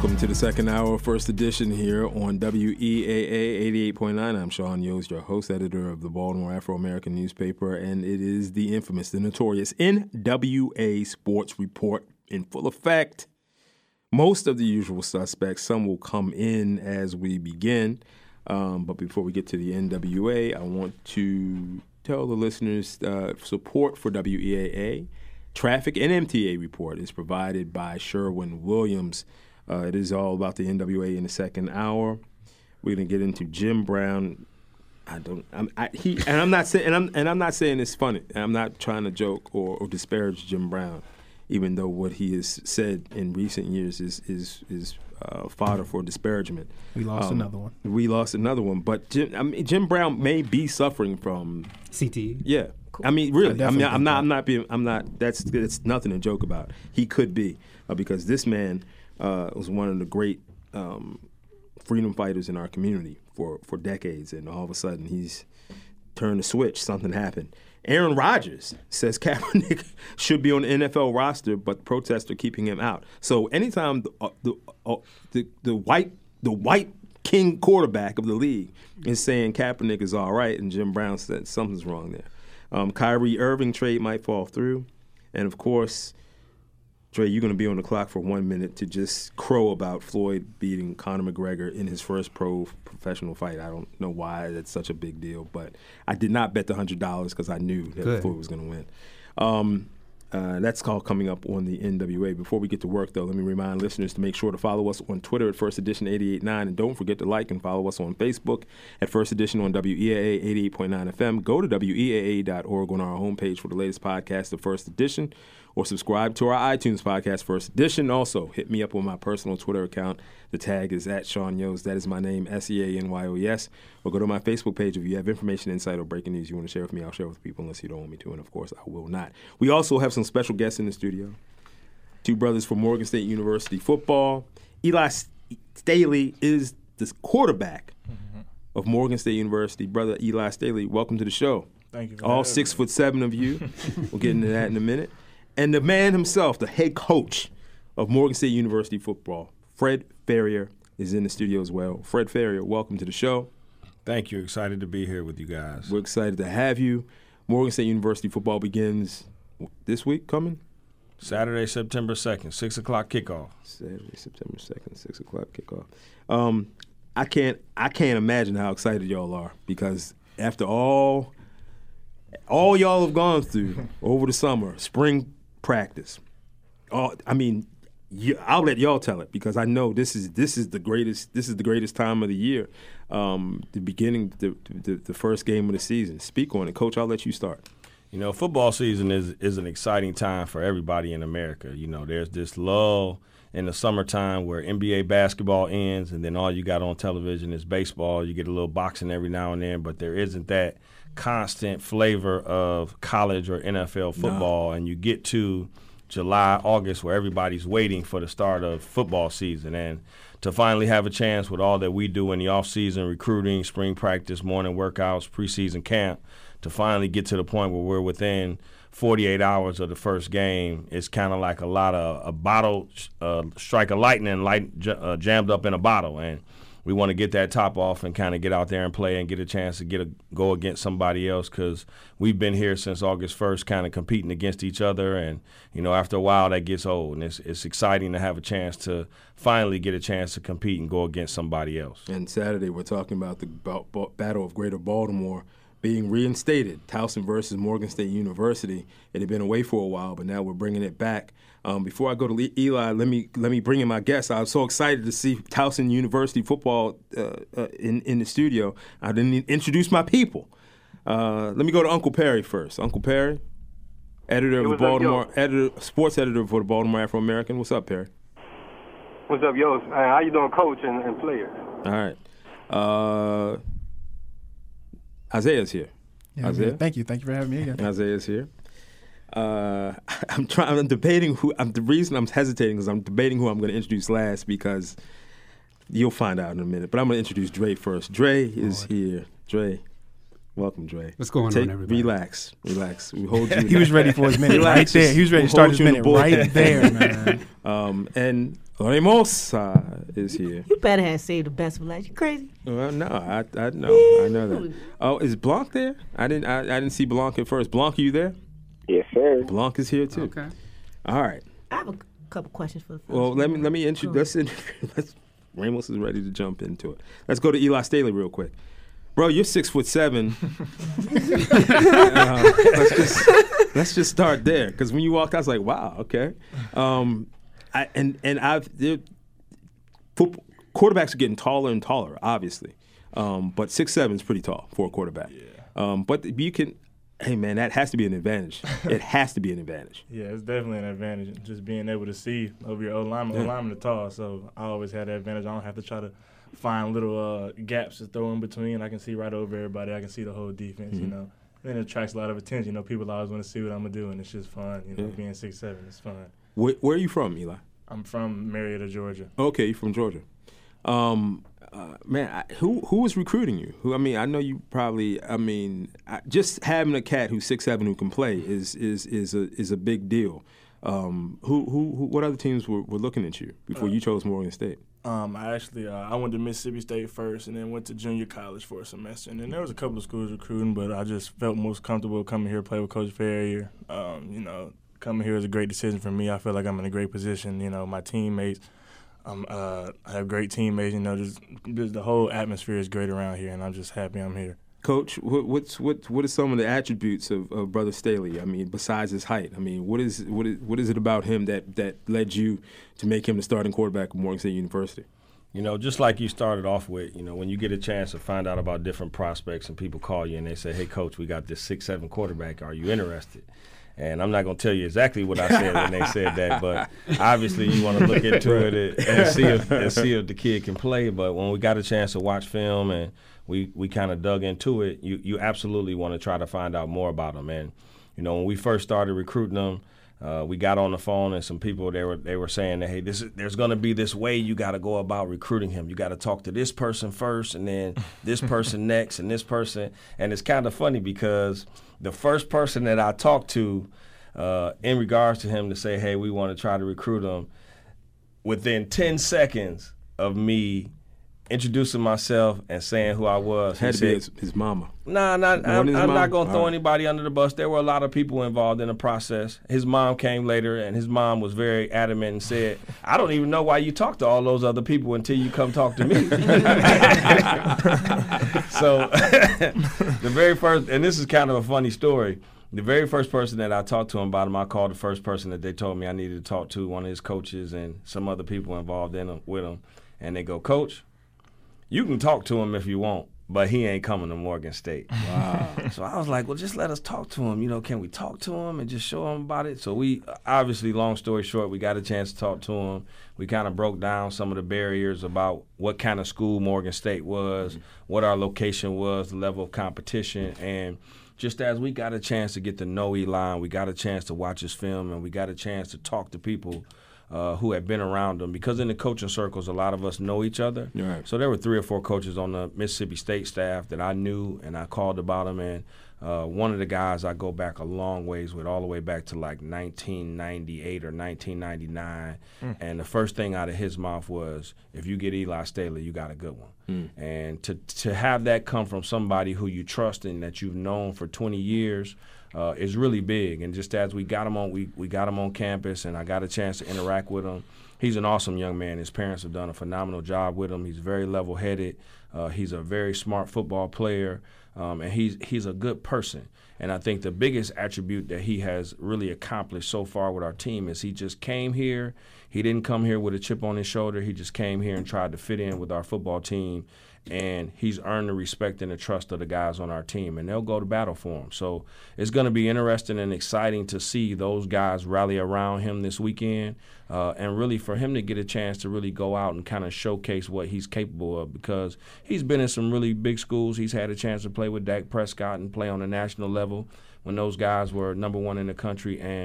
Welcome to the second hour, first edition here on WEAA 88.9. I'm Sean Yost, your host, editor of the Baltimore Afro-American newspaper, and it is the infamous, the notorious NWA Sports Report in full effect. Most of the usual suspects, some will come in as we begin, but before we get to the NWA, I want to tell the listeners support for WEAA. Traffic and MTA report is provided by Sherwin-Williams. It is all about the NWA in the second hour. We're gonna get into Jim Brown. I'm not saying it's funny. I'm not trying to joke or disparage Jim Brown, even though what he has said in recent years is fodder for disparagement. We lost another one. We lost another one, but Jim Brown may be suffering from CTE. Yeah. Cool. I mean, really. I'm not. That's nothing to joke about. He could be because this man was one of the great freedom fighters in our community for decades, and all of a sudden he's turned the switch. Something happened. Aaron Rodgers says Kaepernick should be on the NFL roster, but protests are keeping him out. So anytime the white king quarterback of the league is saying Kaepernick is all right, and Jim Brown said something's wrong there. Kyrie Irving trade might fall through. And, of course, Dre, you're going to be on the clock for 1 minute to just crow about Floyd beating Conor McGregor in his first professional fight. I don't know why that's such a big deal, but I did not bet the $100 because I knew that Floyd was going to win. That's all coming up on the NWA. Before we get to work, though, let me remind listeners to make sure to follow us on Twitter at First Edition 88.9, and don't forget to like and follow us on Facebook at First Edition on WEAA 88.9 FM. Go to WEAA.org on our homepage for the latest podcast of First Edition, or subscribe to our iTunes podcast, First Edition. Also, hit me up on my personal Twitter account. The tag is at Sean Yost. That is my name, SeanyOS. Or go to my Facebook page if you have information, insight, or breaking news you want to share with me. I'll share with people unless you don't want me to, and of course, I will not. We also have some special guests in the studio. Two brothers from Morgan State University football. Eli Staley is the quarterback of Morgan State University. Brother Eli Staley, welcome to the show. Thank you. All 6'7" of you. We'll get into that in a minute. And the man himself, the head coach of Morgan State University football, Fred Ferrier, is in the studio as well. Fred Ferrier, welcome to the show. Thank you. Excited to be here with you guys. We're excited to have you. Morgan State University football begins this week coming? Saturday, September 2nd, 6 o'clock kickoff. Saturday, September 2nd, 6 o'clock kickoff. I can't imagine how excited y'all are, because after all y'all have gone through over the summer, spring practice. I'll let y'all tell it, because I know this is the greatest time of the year. The beginning, the first game of the season. Speak on it, Coach. I'll let you start. You know, football season is an exciting time for everybody in America. You know, there's this lull in the summertime where NBA basketball ends, and then all you got on television is baseball. You get a little boxing every now and then, but there isn't that constant flavor of college or NFL football. No. And you get to July, August, where everybody's waiting for the start of football season. And to finally have a chance with all that we do in the off-season, recruiting, spring practice, morning workouts, preseason camp, to finally get to the point where we're within 48 hours of the first game, it's kind of like a bottle strike of lightning jammed up in a bottle. And we want to get that top off and kind of get out there and play and get a chance to go against somebody else, because we've been here since August 1st kind of competing against each other. And, you know, after a while that gets old, and it's exciting to have a chance to finally get a chance to compete and go against somebody else. And Saturday we're talking about the Battle of Greater Baltimore being reinstated, Towson versus Morgan State University. It had been away for a while, but now we're bringing it back. Before I go to Eli, let me bring in my guest. I was so excited to see Towson University football in the studio. I didn't introduce my people. Let me go to Uncle Perry first. Uncle Perry, sports editor for the Baltimore Afro-American. What's up, Perry? What's up, Yost? How you doing, coach and players? All right. Isaiah's here. Yeah, Isaiah, thank you for having me again. Isaiah's here. I'm debating who. The reason I'm hesitating is I'm debating who I'm going to introduce last, because you'll find out in a minute. But I'm going to introduce Dre first. Dre is here. Dre, welcome, Dre. What's going on, everybody? Relax. We hold you. He was ready for his minute right there. He was ready to start his minute right there, man. And Ramos is here. You better have saved the best for last. You crazy? Well, no, I know that. Oh, is Blanc there? I didn't see Blanc at first. Blanc, are you there? Yes, sir. Blanc is here too. Okay. All right. I have a couple questions for the first. Well, let me introduce. Ramos is ready to jump into it. Let's go to Eli Staley real quick. Bro, you're 6'7". Let's just start there, because when you walked, I was like, wow, okay. Quarterbacks are getting taller and taller, obviously, but 6'7" is pretty tall for a quarterback. Yeah. But you can. Hey, man, that has to be an advantage. It has to be an advantage. Yeah, it's definitely an advantage, just being able to see over your O-lineman. O-lineman are tall, so I always had that advantage. I don't have to try to find little gaps to throw in between. I can see right over everybody. I can see the whole defense, you know. Then it attracts a lot of attention. You know, people always want to see what I'm going to do, and it's just fun. You know, being 6'7", it's fun. Where are you from, Eli? I'm from Marietta, Georgia. Okay, you're from Georgia. Man, who was recruiting you? I know you probably. Just having a cat who's 6'7" who can play is a big deal. What other teams were looking at you before you chose Morgan State? I went to Mississippi State first, and then went to junior college for a semester. And then there was a couple of schools recruiting, but I just felt most comfortable coming here to play with Coach Ferrier. Coming here is a great decision for me. I feel like I'm in a great position. You know, my teammates. I have great teammates. You know, just the whole atmosphere is great around here, and I'm just happy I'm here. Coach, what are some of the attributes of Brother Staley? Besides his height, what is it about him that led you to make him the starting quarterback of Morgan State University? You know, just like you started off with, you know, when you get a chance to find out about different prospects and people call you and they say, hey, Coach, we got this 6'7" quarterback. Are you interested? And I'm not going to tell you exactly what I said when they said that, but obviously you want to look into it and see if the kid can play. But when we got a chance to watch film and we kind of dug into it, you absolutely want to try to find out more about him. And, you know, when we first started recruiting him, we got on the phone and some people, they were saying that, hey, there's going to be this way you got to go about recruiting him. You got to talk to this person first and then this person next and this person. And it's kind of funny because the first person that I talked to in regards to him to say, hey, we want to try to recruit him, within 10 seconds of me introducing myself and saying who I was. Had to be his mama. I'm not going to throw anybody under the bus. There were a lot of people involved in the process. His mom came later, and his mom was very adamant and said, I don't even know why you talk to all those other people until you come talk to me. So the very first, and this is kind of a funny story, the very first person that I talked to him about him, I called the first person that they told me I needed to talk to, one of his coaches and some other people involved with him. And they go, Coach, you can talk to him if you want, but he ain't coming to Morgan State. Wow. So I was like, well, just let us talk to him. You know, can we talk to him and just show him about it? So we, obviously, long story short, we got a chance to talk to him. We kind of broke down some of the barriers about what kind of school Morgan State was, what our location was, the level of competition. And just as we got a chance to get to know Eli, we got a chance to watch his film, and we got a chance to talk to people who had been around him, because in the coaching circles, a lot of us know each other. Right. So there were 3 or 4 coaches on the Mississippi State staff that I knew, and I called about them. And one of the guys I go back a long ways with, all the way back to like 1998 or 1999. And the first thing out of his mouth was, if you get Eli Staley, you got a good one. And to have that come from somebody who you trust and that you've known for 20 years is really big. And just as we got him on campus, and I got a chance to interact with him. He's an awesome young man. His parents have done a phenomenal job with him. He's very level-headed. He's a very smart football player, and he's a good person. And I think the biggest attribute that he has really accomplished so far with our team is he just came here. He didn't come here with a chip on his shoulder. He just came here and tried to fit in with our football team. And he's earned the respect and the trust of the guys on our team, and they'll go to battle for him. So it's going to be interesting and exciting to see those guys rally around him this weekend, and really for him to get a chance to really go out and kind of showcase what he's capable of, because he's been in some really big schools. He's had a chance to play with Dak Prescott and play on a national level when those guys were number 1 in the country. And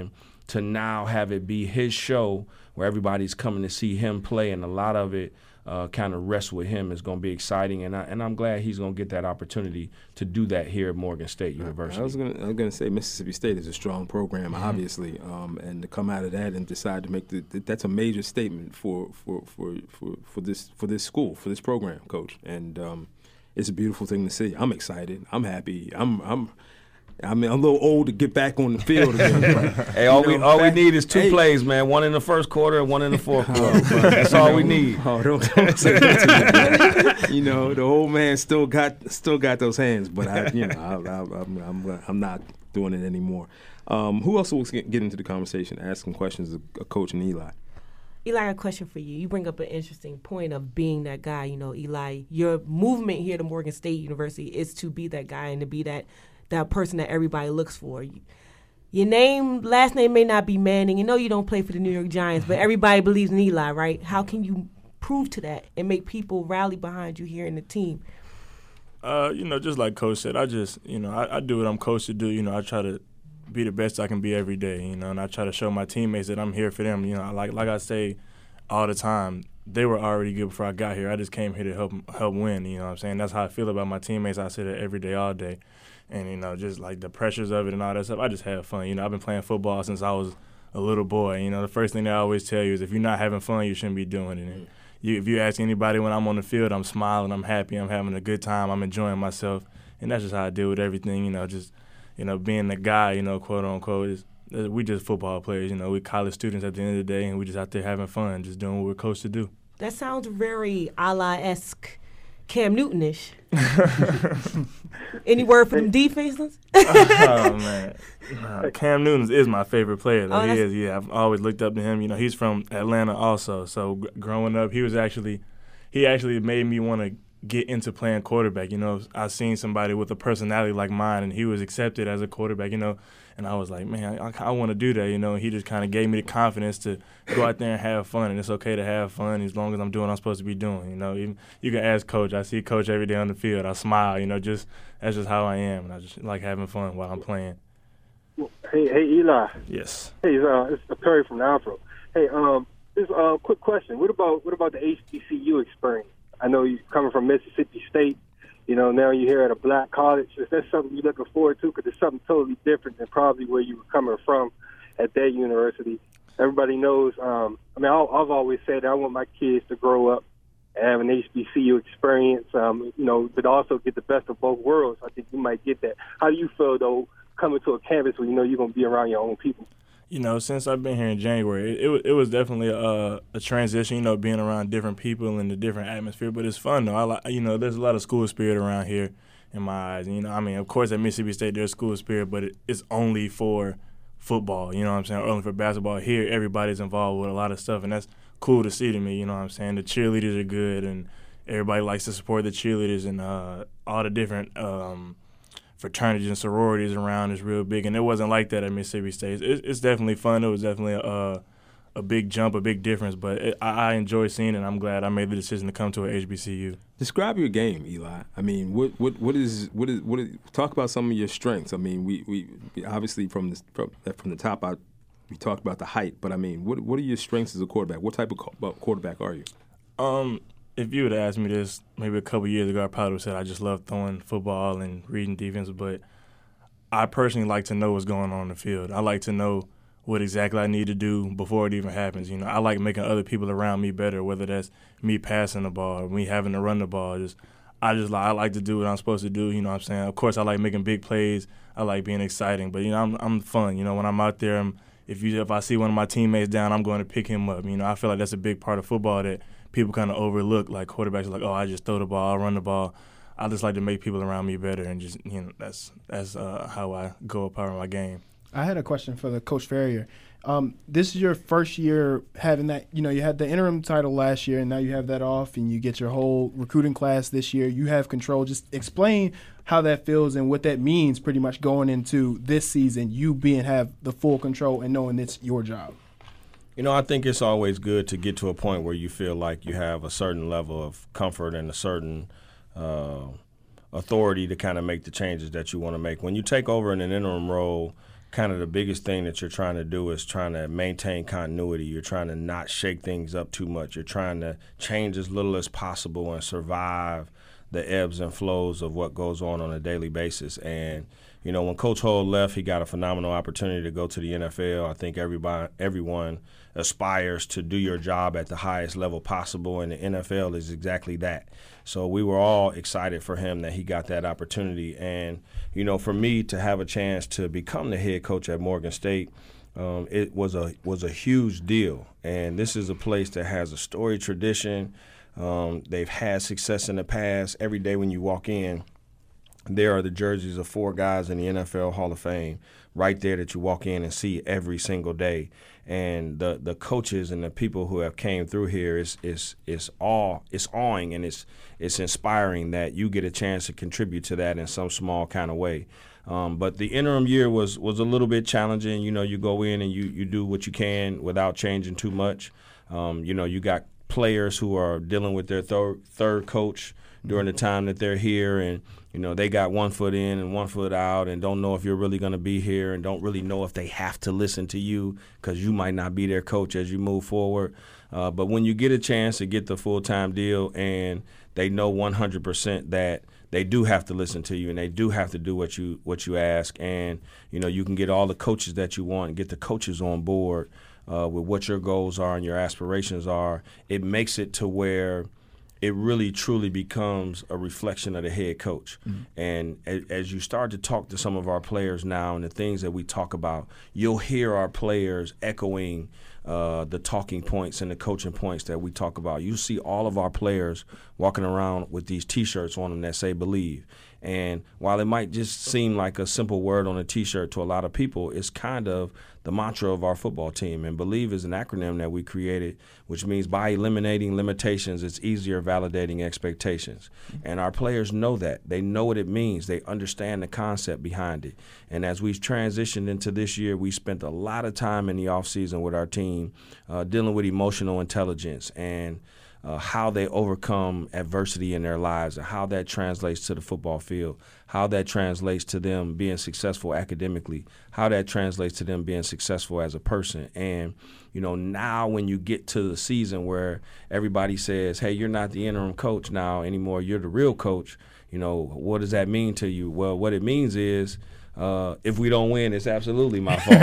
to now have it be his show where everybody's coming to see him play, and a lot of it kind of rests with him is going to be exciting, and I'm glad he's going to get that opportunity to do that here at Morgan State University. I was going to say Mississippi State is a strong program, obviously, and to come out of that and decide to make that's a major statement for this school, for this program, Coach, and it's a beautiful thing to see. I'm excited. I'm happy. I'm a little old to get back on the field again. Hey, all we need is two plays, man. One in the first quarter and one in the fourth quarter. That's all we need. Oh, don't say that to me. You know, the old man still got those hands, but I'm not doing it anymore. Who else will get into the conversation, asking questions of Coach and Eli? Eli, I got a question for you. You bring up an interesting point of being that guy. You know, Eli, your movement here to Morgan State University is to be that guy and to be that person that everybody looks for. Your last name may not be Manning. You know you don't play for the New York Giants, but everybody believes in Eli, right? How can you prove to that and make people rally behind you here in the team? Just like Coach said, I do what I'm coached to do. I try to be the best I can be every day, and I try to show my teammates that I'm here for them. Like I say all the time, they were already good before I got here. I just came here to help win, you know what I'm saying? That's how I feel about my teammates. I say that every day, all day. And, just like the pressures of it and all that stuff, I just have fun. I've been playing football since I was a little boy. The first thing they always tell you is if you're not having fun, you shouldn't be doing it. And if you ask anybody when I'm on the field, I'm smiling, I'm happy, I'm having a good time, I'm enjoying myself. And that's just how I deal with everything, being the guy, quote unquote. We just football players, we college students at the end of the day, and we just out there having fun, just doing what we're coached to do. That sounds very a-la-esque, Cam Newton-ish. Any word for them defenses? Oh, man. Cam Newton is my favorite player. He is. Yeah, I've always looked up to him. He's from Atlanta also. So growing up, he actually made me want to get into playing quarterback. I seen somebody with a personality like mine, and he was accepted as a quarterback, and I was like, man, I want to do that, and he just kind of gave me the confidence to go out there and have fun, and it's okay to have fun as long as I'm doing what I'm supposed to be doing, Even, you can ask Coach. I see Coach every day on the field. I smile, that's just how I am, and I just like having fun while I'm playing. Hey, Eli. Yes. Hey, it's Perry from the Afro. Hey, just a quick question. What about the HBCU experience? I know you're coming from Mississippi State. Now you're here at a black college. Is that something you're looking forward to? Because it's something totally different than probably where you were coming from at that university. Everybody knows. I've always said I want my kids to grow up and have an HBCU experience, but also get the best of both worlds. I think you might get that. How do you feel, though, coming to a campus where you're going to be around your own people? Since I've been here in January, it was definitely a transition, being around different people and the different atmosphere. But it's fun, though. There's a lot of school spirit around here in my eyes. Of course, at Mississippi State, there's school spirit, but it's only for football, or only for basketball. Here, everybody's involved with a lot of stuff, and that's cool to see to me, The cheerleaders are good, and everybody likes to support the cheerleaders, and all the different fraternities and sororities around is real big, and it wasn't like that at Mississippi State. It's definitely fun. It was definitely a big jump, a big difference, but I enjoy seeing it, and I'm glad I made the decision to come to a HBCU. Describe your game, Eli. What is talk about some of your strengths. We obviously from the top out, we talked about the height, but what are your strengths as a quarterback? What type of quarterback are you? If you would have asked me this maybe a couple years ago, I probably would have said I just love throwing football and reading defense, but I personally like to know what's going on in the field. I like to know what exactly I need to do before it even happens. I like making other people around me better, whether that's me passing the ball or me having to run the ball. I like to do what I'm supposed to do, what I'm saying? Of course, I like making big plays. I like being exciting, but, I'm fun. When I'm out there, if I see one of my teammates down, I'm going to pick him up. I feel like that's a big part of football that people kind of overlook. Like quarterbacks are like, oh, I just throw the ball, I run the ball. I just like to make people around me better, and just that's how I go about my game. I had a question for the Coach Farrior. This is your first year having that. You had the interim title last year, and now you have that off, and you get your whole recruiting class this year. You have control. Just explain how that feels and what that means, pretty much going into this season. You have the full control and knowing it's your job. I think it's always good to get to a point where you feel like you have a certain level of comfort and a certain authority to kind of make the changes that you want to make. When you take over in an interim role, kind of the biggest thing that you're trying to do is trying to maintain continuity. You're trying to not shake things up too much. You're trying to change as little as possible and survive the ebbs and flows of what goes on a daily basis. And, you know, when Coach Hull left, he got a phenomenal opportunity to go to the NFL. I think everyone aspires to do your job at the highest level possible, and the NFL is exactly that. So we were all excited for him that he got that opportunity. And, you know, for me to have a chance to become the head coach at Morgan State, it was a huge deal. And this is a place that has a storied tradition. They've had success in the past. Every day when you walk in, there are the jerseys of 4 guys in the NFL Hall of Fame right there that you walk in and see every single day. And the coaches and the people who have came through here it's awing, and it's inspiring that you get a chance to contribute to that in some small kind of way. But the interim year was a little bit challenging. You know, you go in and you do what you can without changing too much. You know, you got players who are dealing with their third coach during the time that they're here, and you know they got one foot in and one foot out and don't know if you're really going to be here and don't really know if they have to listen to you because you might not be their coach as you move forward. But when you get a chance to get the full-time deal and they know 100% that they do have to listen to you and they do have to do what you ask, and you know you can get all the coaches that you want and get the coaches on board with what your goals are and your aspirations are, it makes it to where it really truly becomes a reflection of the head coach. Mm-hmm. And as you start to talk to some of our players now and the things that we talk about, you'll hear our players echoing the talking points and the coaching points that we talk about. You see all of our players walking around with these T-shirts on them that say believe. And while it might just seem like a simple word on a T-shirt to a lot of people, it's kind of the mantra of our football team. And BELIEVE is an acronym that we created, which means by eliminating limitations, it's easier validating expectations. And our players know that. They know what it means. They understand the concept behind it. And as we've transitioned into this year, we spent a lot of time in the offseason with our team dealing with emotional intelligence and how they overcome adversity in their lives and how that translates to the football field, how that translates to them being successful academically, how that translates to them being successful as a person. And, you know, now when you get to the season where everybody says, hey, you're not the interim coach now anymore, you're the real coach, you know, what does that mean to you? Well, what it means is if we don't win, it's absolutely my fault.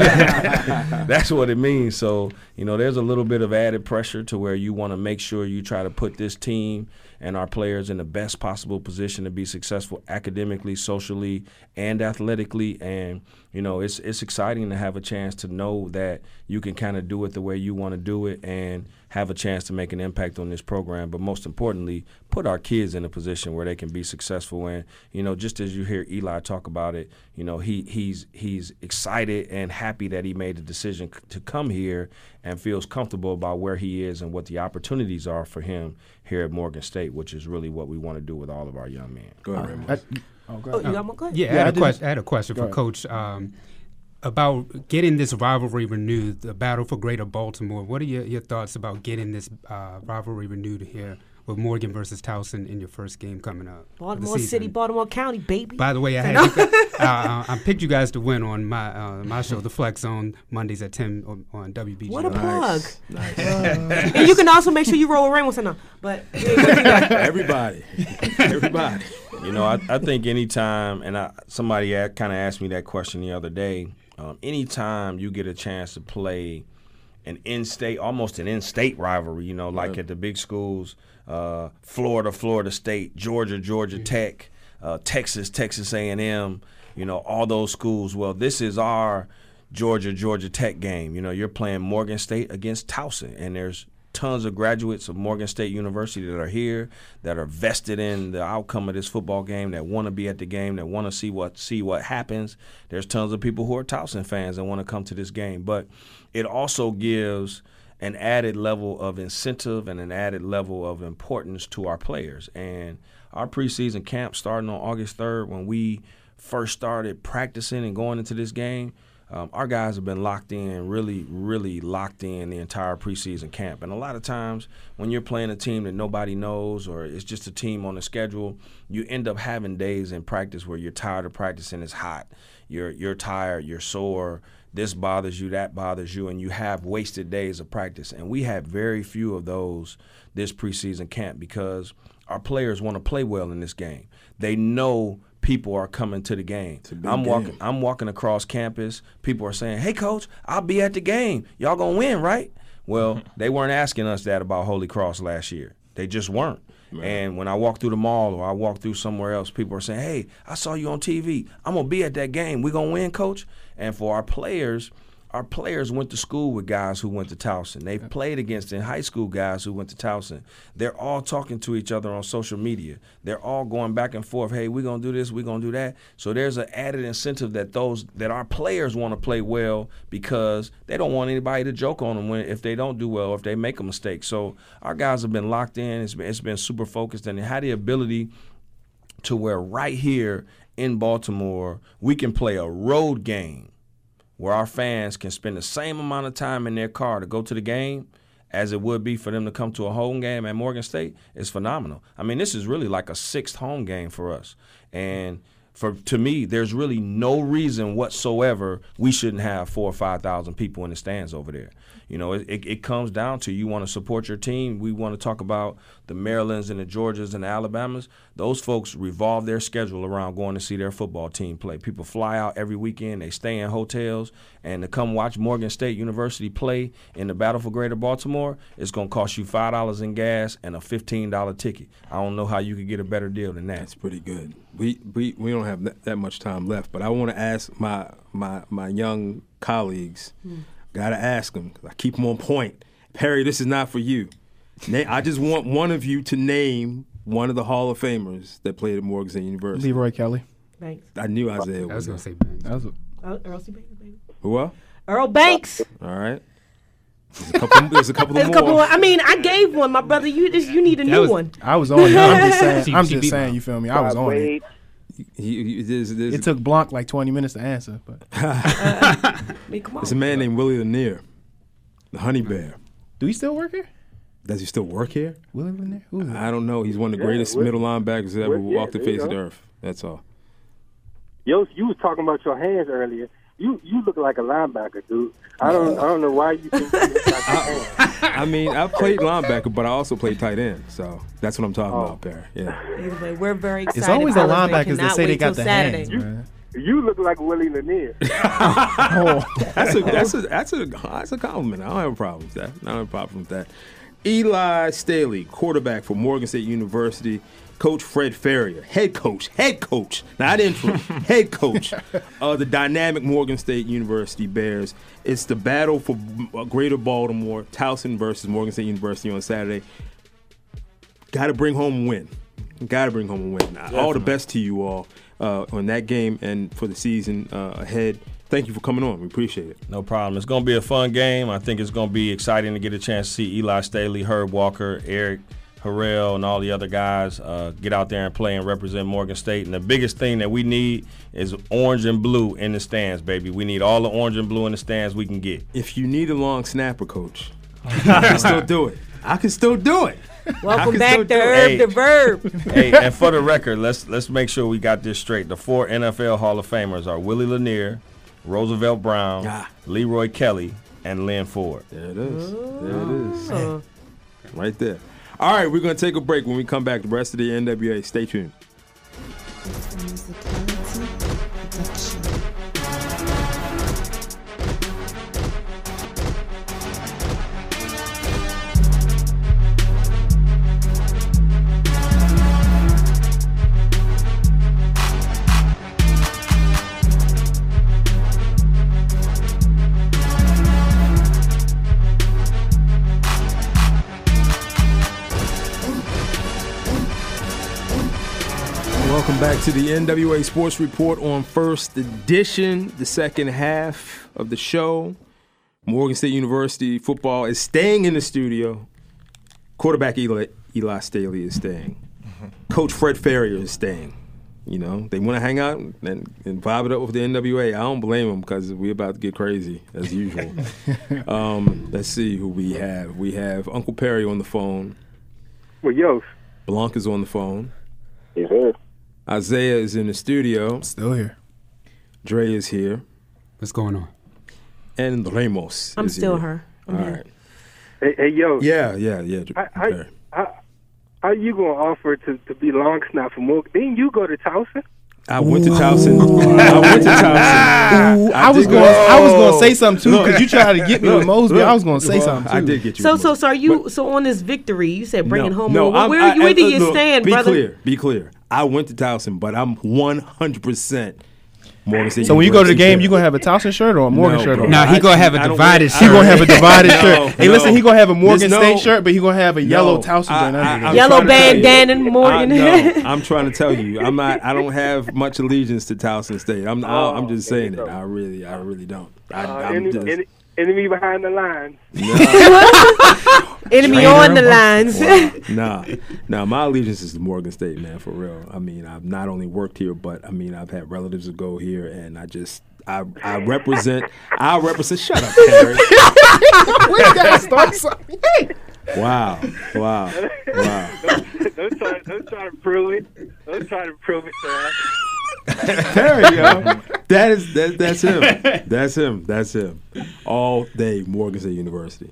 That's what it means. So, you know, there's a little bit of added pressure to where you want to make sure you try to put this team and our players in the best possible position to be successful academically, socially, and athletically. And, you know, it's exciting to have a chance to know that you can kind of do it the way you want to do it and have a chance to make an impact on this program, but most importantly, put our kids in a position where they can be successful. And, you know, just as you hear Eli talk about it, you know, he's excited and happy that he made the decision to come here and feels comfortable about where he is and what the opportunities are for him here at Morgan State, which is really what we want to do with all of our young men. Go ahead, Raymond. Go ahead. You got more questions? Yeah, I had a question for Coach. About getting this rivalry renewed, the battle for Greater Baltimore. What are your thoughts about getting this rivalry renewed here with Morgan versus Towson in your first game coming up? Baltimore City, Baltimore County, baby. By the way, I picked you guys to win on my show, The Flex, on Mondays at 10 on WBG. What a plug. Nice. And you can also make sure you roll a ring once in a while. But Everybody. You know, I think anytime, and somebody kind of asked me that question the other day, anytime you get a chance to play almost an in-state rivalry, you know, like at the big schools, Florida State, Georgia Tech, Texas A&M, you know, all those schools. Well, this is our Georgia Tech game. You know, you're playing Morgan State against Towson, and there's tons of graduates of Morgan State University that are here, that are vested in the outcome of this football game, that want to be at the game, that want to see what happens. There's tons of people who are Towson fans that want to come to this game. But it also gives an added level of incentive and an added level of importance to our players. And our preseason camp starting on August 3rd, when we first started practicing and going into this game, our guys have been locked in, really, really locked in the entire preseason camp. And a lot of times when you're playing a team that nobody knows or it's just a team on the schedule, you end up having days in practice where you're tired of practicing, it's hot. you're tired, you're sore, this bothers you, that bothers you, and you have wasted days of practice. And we had very few of those this preseason camp because our players want to play well in this game. They know people are coming to the game. I'm walking across campus. People are saying, "Hey, Coach, I'll be at the game. Y'all gonna win, right?" Well, they weren't asking us that about Holy Cross last year. They just weren't. Man. And when I walk through the mall or I walk through somewhere else, people are saying, "Hey, I saw you on TV. I'm going to be at that game. We going to win, Coach?" And for our players went to school with guys who went to Towson. They played against in high school guys who went to Towson. They're all talking to each other on social media. They're all going back and forth, "Hey, we're going to do this, we're going to do that." So there's an added incentive that our players want to play well because they don't want anybody to joke on them if they don't do well, if they make a mistake. So our guys have been locked in. It's been super focused, and they had the ability to where right here in Baltimore we can play a road game where our fans can spend the same amount of time in their car to go to the game as it would be for them to come to a home game at Morgan State. Is phenomenal. I mean, this is really like a sixth home game for us. And to me, there's really no reason whatsoever we shouldn't have 4,000 or 5,000 people in the stands over there. You know, it comes down to you want to support your team. We want to talk about the Marylands and the Georgias and the Alabamas. Those folks revolve their schedule around going to see their football team play. People fly out every weekend. They stay in hotels. And to come watch Morgan State University play in the Battle for Greater Baltimore, it's going to cost you $5 in gas and a $15 ticket. I don't know how you could get a better deal than that. That's pretty good. We don't have that much time left, but I want to ask my young colleagues. Got to ask them because I keep them on point. Perry, this is not for you. I just want one of you to name one of the Hall of Famers that played at Morgan State University. Leroy Kelly. Banks. I knew Isaiah I was was going to say Banks. Earl C. Banks, baby. Who? Earl Banks. All right. There's a couple more. I mean, I gave one, my brother. You need a new one. I was on it. I'm just saying. You feel me? I was on it. It took Blanc like 20 minutes to answer, but it's a man named Willie Lanier, the Honey Bear. Do he still work here? Does he still work here? Willie Lanier? Who is that? I don't know. He's one of the greatest middle linebackers that ever walked the face of the earth. That's all. Yo, you was talking about your hands earlier. You look like a linebacker, dude. I don't know why you think you look like a hands. I mean, I played linebacker, but I also played tight end. So that's what I'm talking about, Perry. Yeah. Anyway, we're very excited. It's always the linebackers that say they got the Saturday. hands. You look like Willie Lanier. That's a compliment. I don't have a problem with that. I don't have a problem with that. Eli Staley, quarterback for Morgan State University. Coach Fred Ferrier, head coach, not interim, head coach of the dynamic Morgan State University Bears. It's the battle for Greater Baltimore, Towson versus Morgan State University on Saturday. Got to bring home a win. All the best to you all on that game and for the season ahead. Thank you for coming on. We appreciate it. No problem. It's going to be a fun game. I think it's going to be exciting to get a chance to see Eli Staley, Herb Walker, Eric Harrell, and all the other guys get out there and play and represent Morgan State. And the biggest thing that we need is orange and blue in the stands, baby. We need all the orange and blue in the stands we can get. If you need a long snapper, Coach, I can still do it. Welcome back to Herb the Verb. Hey, and for the record, let's make sure we got this straight. The 4 NFL Hall of Famers are Willie Lanier, Roosevelt Brown, Leroy Kelly, and Lynn Ford. There it is. Right there. All right, we're going to take a break. When we come back, the rest of the NWA. Stay tuned. Welcome back to the NWA Sports Report on First Edition, the second half of the show. Morgan State University football is staying in the studio. Quarterback Eli Staley is staying. Coach Fred Ferrier is staying. You know, they want to hang out and vibe it up with the NWA. I don't blame them because we're about to get crazy as usual. Let's see who we have. We have Uncle Perry on the phone. Well, yo. Blanc is on the phone. He's here. Isaiah is in the studio. Still here. Dre is here. What's going on? And Ramos. I'm is still here. her. All right. Hey, yo. Yeah. How you gonna offer to be long snap for Morgan? Didn't you go to Towson? I went to Towson. I was going to say something too because you tried to get me with Mosby. I was going to say something too. I did get you. So are you? So on this victory, you said bringing home. No, where do you stand, brother? Be clear. I went to Towson, but I'm 100% Morgan State. So when you go to the game, you gonna have a Towson shirt or a Morgan shirt on? No, he gonna have a divided shirt. He gonna have a divided shirt. Hey, listen, he gonna have a Morgan State shirt, but he gonna have a yellow Towson shirt. Yellow bandana and Morgan. I'm trying to tell you, I'm not. I don't have much allegiance to Towson State. I'm just saying it. I really don't. Enemy behind the lines. Enemy on the lines. Nah. My allegiance is to Morgan State, man, for real. I mean, I've not only worked here, but I mean, I've had relatives that go here, and I represent. Shut up, Terry. We gotta start something. Wow. Don't try to prove it. Don't try to prove it, sir. Terry, yo. That's him. That's him. All day, Morgan State University.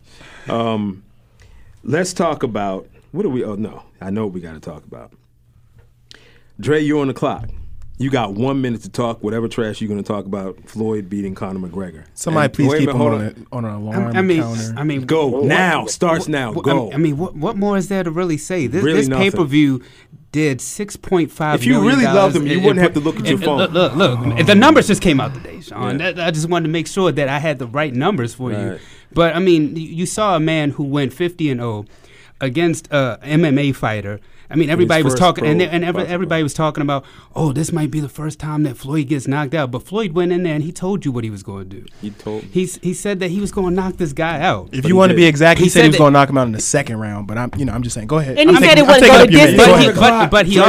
Let's talk about what do we? Oh no, I know what we got to talk about. Dre, you're on the clock. You got 1 minute to talk whatever trash you're going to talk about. Floyd beating Conor McGregor. Somebody please keep him on an alarm counter. I mean, go now. Starts now. Go. I mean, what more is there to really say? This nothing. pay-per-view did $6.5 If you really loved him, you wouldn't have to look at your phone. Look. The numbers just came out today, Sean. Yeah. I just wanted to make sure that I had the right numbers for you. But I mean, you saw a man who went 50-0 against a MMA fighter. I mean, everybody was talking, everybody was talking about, oh, this might be the first time that Floyd gets knocked out. But Floyd went in there and he told you what he was going to do. He said that he was going to knock this guy out. If you want to be exact, he said he was going to knock him out in the second round. But I'm just saying, go ahead. And he said it wasn't going to distance. But he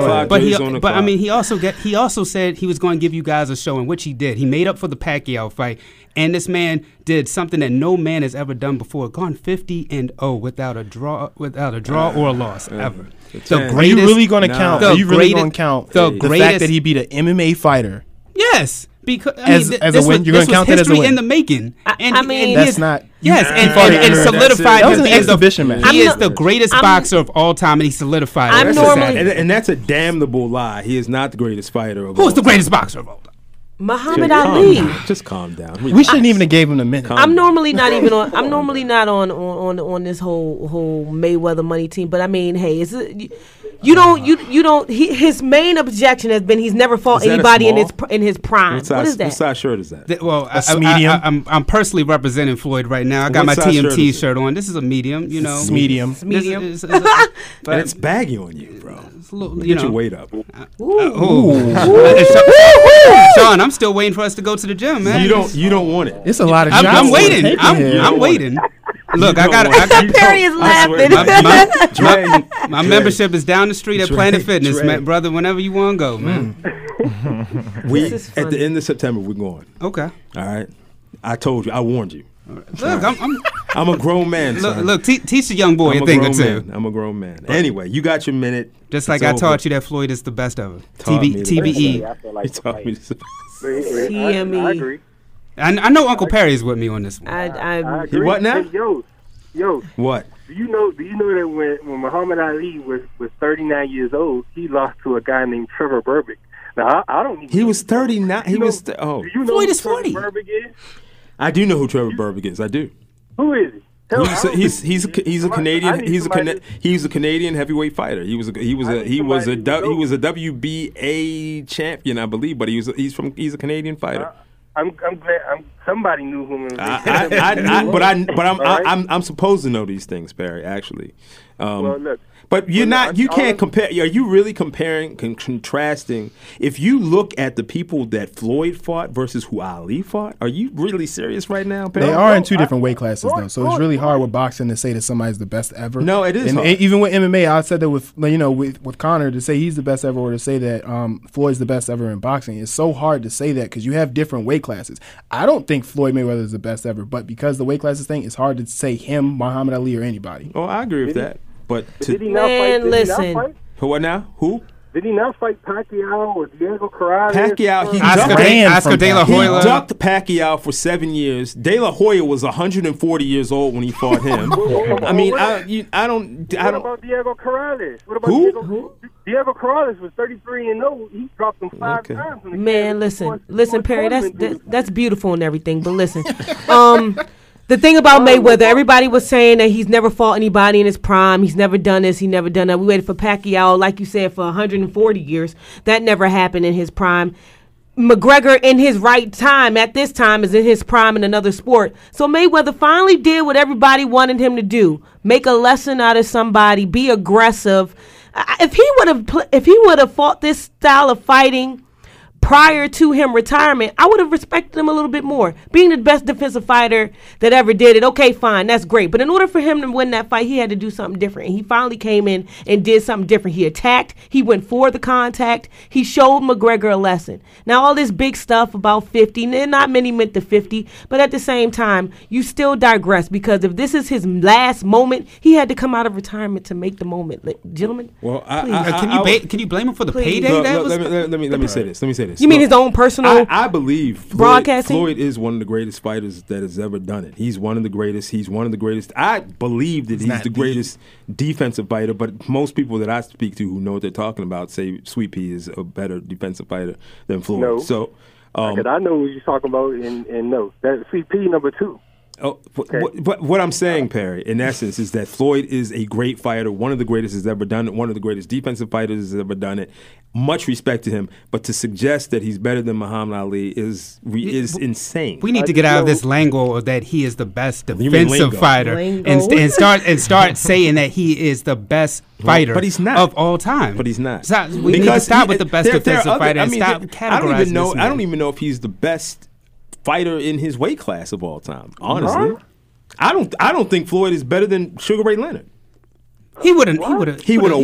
also said he was going to give you guys a show, in which he did. He made up for the Pacquiao fight. And this man did something that no man has ever done before, gone 50-0 without a draw or a loss ever. Are you really going to count? Are you really going to count the fact that he beat an MMA fighter? Yes, because as a win, you're going to count that as a win in the making. That's not. Yes, and solidified. That was an exhibition match. He is the greatest boxer of all time, and he solidified. And that's a damnable lie. He is not the greatest fighter of all time. Who's the greatest boxer of all time? Muhammad Ali. Just calm down. We shouldn't even have gave him a minute. I'm normally not on this whole Mayweather money team, but I mean, hey, his main objection has been he's never fought anybody in his prime. What is that? What size shirt is that? Well, I'm personally representing Floyd right now. I got my TMT shirt on. This is a medium, you know. It's medium. But it's baggy on you, bro. Get your weight up. Sean, I'm still waiting for us to go to the gym, man. You don't want it. It's a lot of shots. I'm waiting. I'm waiting. Look, I got. Perry is laughing. My membership is down the street at Planet Fitness, man, brother. Whenever you want to go, man. At the end of September, we're going. Okay. All right. I told you. I warned you. Look, I'm a grown man. Look, teach a young boy a thing or two. I'm a grown man. Anyway, you got your minute. Just like I taught you that Floyd is the best ever. TBE. You taught me this. TME. I agree. I know Uncle Perry is with me on this one. I agree. What now? Hey, yo. What? Do you know that when Muhammad Ali was 39 years old, he lost to a guy named Trevor Berbick. Now I don't even. He was 39. Do you know Floyd is 40. Trevor Berbick is? I do know who Trevor Berbick is. I do. Who is he? He's a Canadian. He's a Canadian heavyweight fighter. He was a WBA champion, I believe. But he's a Canadian fighter. I'm glad somebody knew whom. I'm supposed to know these things, Barry. Actually, well, look. But you're not. You can't compare. Are you really comparing, contrasting? If you look at the people that Floyd fought versus who Ali fought, are you really serious right now, Barry? They are in two different weight classes, though. So it's really hard with boxing to say that somebody's the best ever. No, it is. And even with MMA, I said that with Conor, to say he's the best ever or to say that Floyd's the best ever in boxing, it's so hard to say that because you have different weight classes. I don't think Floyd Mayweather is the best ever, but because the weight classes thing, it's hard to say him, Muhammad Ali, or anybody. Oh, I agree with that. But did he not fight? Listen. What now? Who? Did he not fight Pacquiao or Diego Corrales? Pacquiao, he Oscar De La Hoya. He ducked Pacquiao for 7 years. De La Hoya was 140 years old when he fought him. I mean, I don't. What about Diego Corrales? What about Who? Diego Corrales was 33-0. He dropped him 5 times. Man, listen, Perry. That's beautiful and everything, but listen. The thing about Mayweather, everybody was saying that he's never fought anybody in his prime. He's never done this. He never done that. We waited for Pacquiao, like you said, for 140 years. That never happened in his prime. McGregor, in his right time, at this time, is in his prime in another sport. So Mayweather finally did what everybody wanted him to do: make a lesson out of somebody, be aggressive. If he would have fought this style of fighting prior to him retirement, I would have respected him a little bit more. Being the best defensive fighter that ever did it, okay, fine, that's great. But in order for him to win that fight, he had to do something different. And he finally came in and did something different. He attacked. He went for the contact. He showed McGregor a lesson. Now, all this big stuff about 50, not many meant the 50, but at the same time, you still digress, because if this is his last moment, he had to come out of retirement to make the moment. Gentlemen, well, can you blame him for the payday? Let me say this. You mean his own personal? I believe Floyd is one of the greatest fighters that has ever done it. He's one of the greatest. He's one of the greatest. I believe that he's the greatest defensive fighter, but most people that I speak to who know what they're talking about say Sweet Pea is a better defensive fighter than Floyd. No. So, I know what you're talking about, and no, that's Sweet Pea number 2. Oh, okay. What I'm saying, Perry, in essence, is that Floyd is a great fighter, one of the greatest has ever done it, one of the greatest defensive fighters has ever done it. Much respect to him, but to suggest that he's better than Muhammad Ali is insane. We need to get out of this lingo that he is the best defensive fighter and start saying that he is the best fighter of all time. But he's not. We need to stop with the best defensive fighter and stop categorizing this man. I don't even know if he's the best fighter in his weight class of all time. Honestly, I don't think Floyd is better than Sugar Ray Leonard. He would have what? He would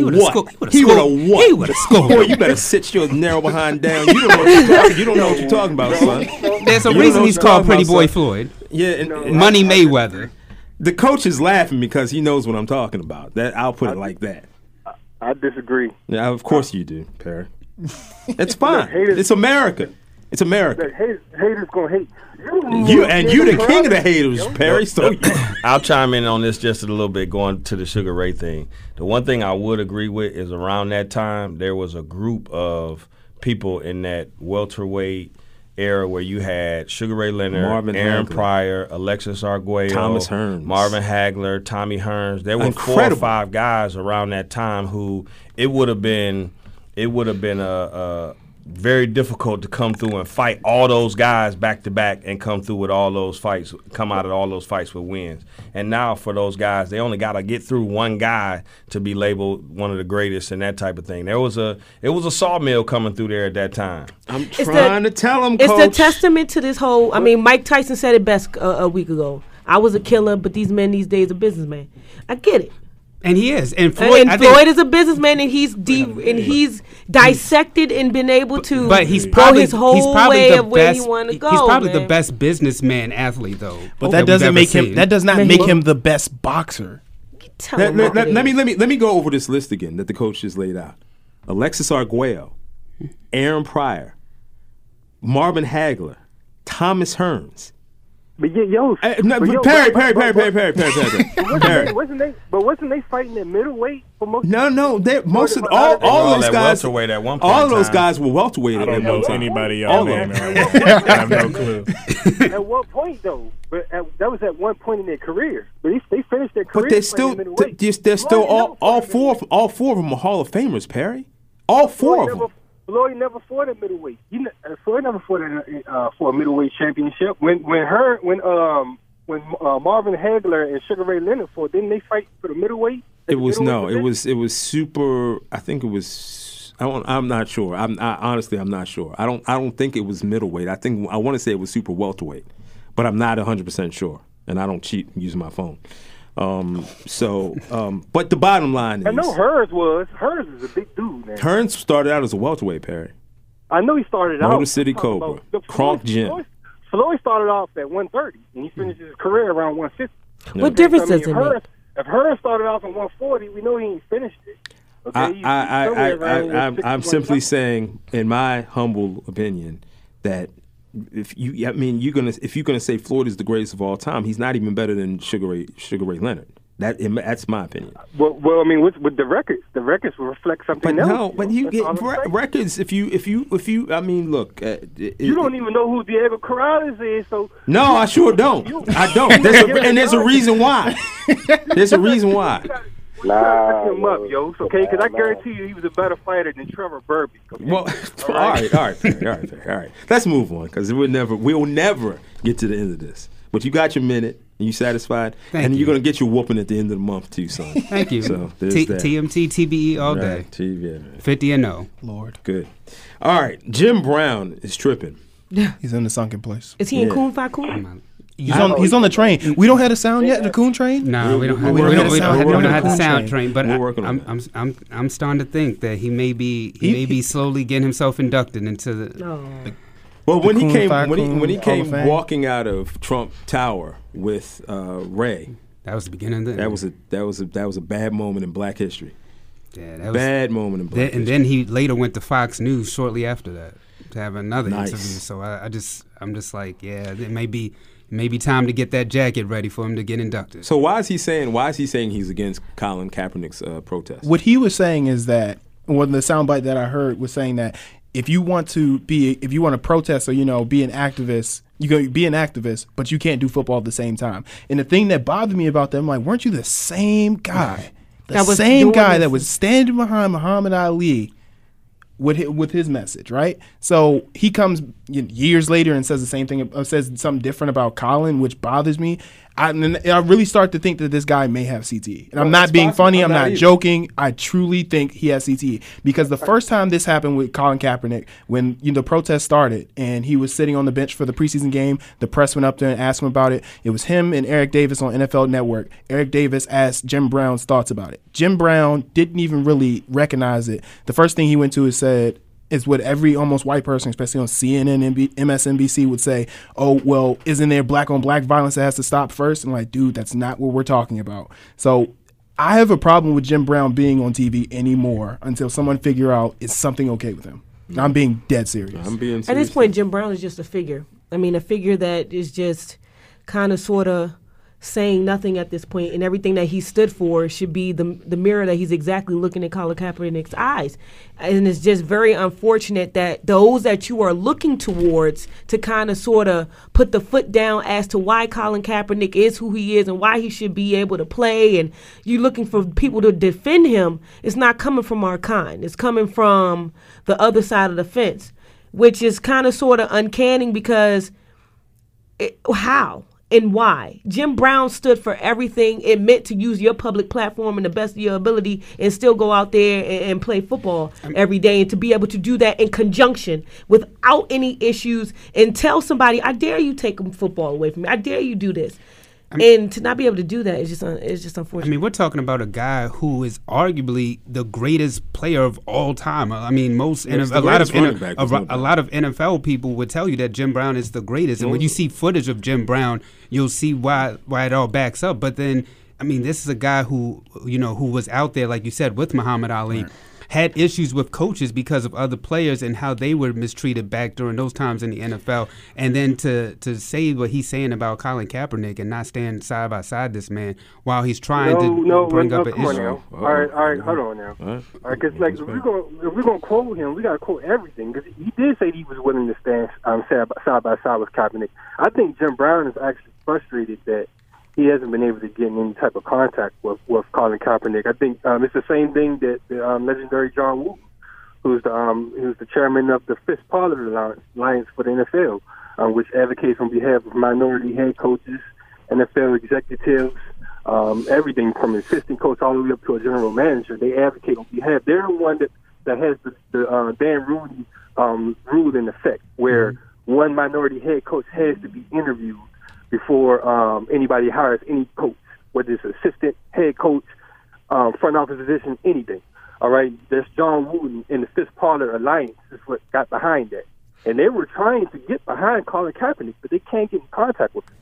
have what? Boy, you better sit your narrow behind down. You don't know what you're talking about, son. There's a reason he's called Pretty Boy Floyd. Yeah, and Money Mayweather. The coach is laughing because he knows what I'm talking about. That I'll put it like that. I disagree. Yeah, of course you do, Perry. It's fine. It's America. It's America. Haters gonna hate. You the king of the haters, Perry. So I'll chime in on this just a little bit, going to the Sugar Ray thing. The one thing I would agree with is around that time there was a group of people in that welterweight era where you had Sugar Ray Leonard, Aaron Pryor, Alexis Arguello, Thomas Hearns, Marvin Hagler, Tommy Hearns. There were 4 or 5 guys around that time who it would have been a very difficult to come through and fight all those guys back to back and come through with all those fights, come out of all those fights with wins. And now for those guys, they only got to get through one guy to be labeled one of the greatest and that type of thing. It was a sawmill coming through there at that time. I'm trying to tell him, Coach. It's the testament to this whole. I mean, Mike Tyson said it best a week ago. I was a killer, but these men these days are businessmen. I get it. And he is. And Floyd is a businessman, and he's dissected and been able to his whole way of where he wanted to go. He's probably the best businessman athlete, though. But that doesn't make him. That does not make him the best boxer. Let me go over this list again that the coach just laid out: Alexis Arguello, Aaron Pryor, Marvin Hagler, Thomas Hearns. But Perry. Wasn't they fighting at middleweight for most? No. All those guys. At one point all those guys were welterweight. I don't know anybody y'all name. I have no clue. At what point though? But that was at one point in their career. But they finished their career. But they're still all four of them are Hall of Famers, Perry. All four of them. Floyd never fought at middleweight. Floyd never fought for a middleweight championship. When Marvin Hagler and Sugar Ray Leonard fought, didn't they fight for the middleweight? It was super. I think it was. I'm not sure. Honestly, I'm not sure. I don't think it was middleweight. I want to say it was super welterweight, but I'm not 100% sure. And I don't cheat using my phone. But the bottom line is, I know Hearns is a big dude, man. Hearns started out as a welterweight, Perry. I know he started out. Motor City Cobra, Kronk Gym. Floyd started off at 130, and he finished his career around 150. What difference does it make? If Hearns started off at 140, we know he ain't finished it. Okay? I'm simply saying, in my humble opinion, that if you're gonna say Floyd is the greatest of all time, he's not even better than Sugar Ray Leonard. That's my opinion. Well, I mean, with the records will reflect something else. No, but you get records. If you, I mean, look. You don't even know who Diego Corrales is, so. No, I sure don't. I don't. There's a reason why. There's a reason why. Look him up, yo. Okay, because I guarantee you, he was a better fighter than Trevor Burby. Okay? Well, all right. Let's move on, because we'll never get to the end of this. But you got your minute. And you satisfied? Thank you. You're going to get your whooping at the end of the month, too, son. Thank you. So there's that. TMT, TBE all day. TV, 50-0. Lord. Good. All right. Jim Brown is tripping. He's in the sunken place. Is he in Coon Fi Coon? He's on the train. We don't have the sound yet, the Coon train? No, we don't have the sound train. But I'm starting to think that he may be slowly getting himself inducted into the. Well, when he came walking out of Trump Tower with Ray, that was the beginning of that was a bad moment in Black history. Yeah, that was bad moment in Black history. And then he later went to Fox News shortly after that to have another interview. So I'm just like, yeah, it may be time to get that jacket ready for him to get inducted. So why is he saying he's against Colin Kaepernick's protest? What he was saying is that, well, the soundbite that I heard was saying that if you want to protest or be an activist, you go be an activist, but you can't do football at the same time. And the thing that bothered me about that, I'm like, weren't you the same guy, that was standing behind Muhammad Ali with his message, right? So he comes years later and says the same thing, says something different about Colin, which bothers me. I really start to think that this guy may have CTE. And I'm not being funny. I'm not joking. I truly think he has CTE. Because the first time this happened with Colin Kaepernick, when the protest started and he was sitting on the bench for the preseason game, the press went up there and asked him about it. It was him and Eric Davis on NFL Network. Eric Davis asked Jim Brown's thoughts about it. Jim Brown didn't even really recognize it. The first thing he went to is what every almost white person, especially on CNN and MSNBC, would say, oh, well, isn't there black on black violence that has to stop first? And like, dude, that's not what we're talking about. So I have a problem with Jim Brown being on TV anymore until someone figure out is something okay with him. I'm being dead serious. At this point, Jim Brown is just a figure. I mean, a figure that is just kind of sort of saying nothing at this point, and everything that he stood for should be the mirror that he's exactly looking at Colin Kaepernick's eyes. And it's just very unfortunate that those that you are looking towards to kind of sort of put the foot down as to why Colin Kaepernick is who he is and why he should be able to play, and you looking for people to defend him, it's not coming from our kind. It's coming from the other side of the fence, which is kind of sort of uncanny because how? And why? Jim Brown stood for everything it meant to use your public platform in the best of your ability and still go out there and play football every day, and to be able to do that in conjunction without any issues and tell somebody, I dare you take football away from me. I dare you do this. And to not be able to do that is just unfortunate. I mean, we're talking about a guy who is arguably the greatest player of all time. I mean, a lot of NFL people would tell you that Jim Brown is the greatest. And when you see footage of Jim Brown, you'll see why it all backs up. But then, I mean, this is a guy who was out there, like you said, with Muhammad Ali. Right. Had issues with coaches because of other players and how they were mistreated back during those times in the NFL. And then to say what he's saying about Colin Kaepernick and not stand side by side this man while he's trying to bring up an issue. All right, hold on now. All right, because if we're gonna quote him, we gotta quote everything, because he did say he was willing to stand side by side with Kaepernick. I think Jim Brown is actually frustrated that he hasn't been able to get in any type of contact with Colin Kaepernick. I think it's the same thing that the legendary John Wooten, who's the chairman of the Fifth Pollard Alliance for the NFL, which advocates on behalf of minority head coaches, NFL executives, everything from assistant coach all the way up to a general manager. They advocate on behalf. They're the one that has the Dan Rooney rule in effect, where one minority head coach has to be interviewed before anybody hires any coach, whether it's assistant, head coach, front office position, anything. All right, there's John Wooten and the Fifth Pollard Alliance is what got behind that. And they were trying to get behind Colin Kaepernick, but they can't get in contact with him.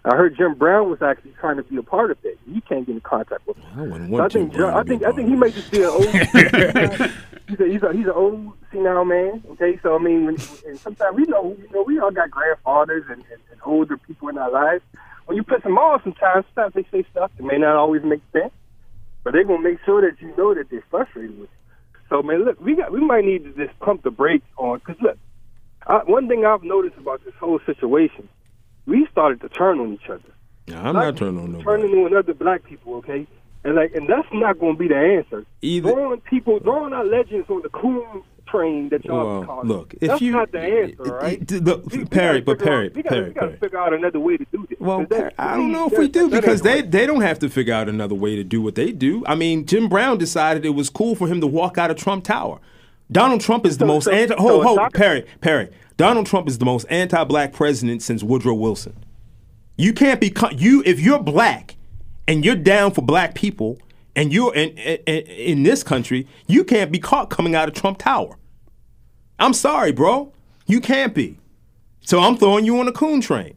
I heard Jim Brown was actually trying to be a part of it. He can't get in contact with him. I think he may just be an old. he's an old senile man. Okay, so I mean, and sometimes we all got grandfathers and older people in our lives. When you piss them off, sometimes they say stuff that may not always make sense, but they're gonna make sure that you know that they're frustrated with you. So man, look, we might need to just pump the brakes on, because look, one thing I've noticed about this whole situation. We started to turn on each other. Yeah, I'm not turning on nobody. Turning on other black people, okay? And that's not going to be the answer. Throwing our legends on the coon train that y'all call. Look, that's not the answer, right? Perry, we got to figure out another way to do this. Well, I don't know if we do, because they don't have to figure out another way to do what they do. I mean, Jim Brown decided it was cool for him to walk out of Trump Tower. Donald Trump is the most Perry. Donald Trump is the most anti-black president since Woodrow Wilson. You can't be if you're black and you're down for black people and you're in this country, you can't be caught coming out of Trump Tower. I'm sorry, bro. You can't be. So I'm throwing you on the coon train.